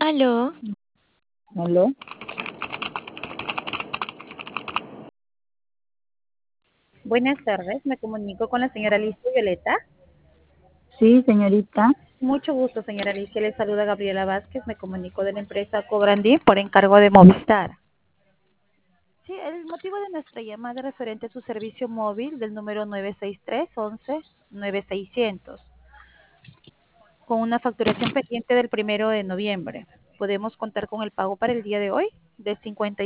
Aló, ¿Aló? Buenas tardes, me comunico con la señora Alicia Violeta. Sí, señorita. Mucho gusto, señora Alicia. Le saluda Gabriela Vázquez. Me comunico de la empresa Cobrandí por encargo de Movistar. Sí, el motivo de nuestra llamada es referente a su servicio móvil del número 963-11-9600, con una facturación pendiente del 1 de noviembre. ¿Podemos contar con el pago para el día de hoy de